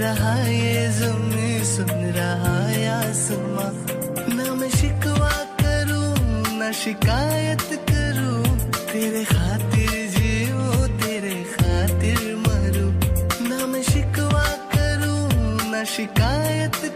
रहा ये ज़मीं, सुन रहा ये आसमां। ना मैं शिकवा करूं ना शिकायत करूं, तेरे खातिर जीऊं तेरे खातिर मरूं। ना मैं शिकवा करूं ना शिकायत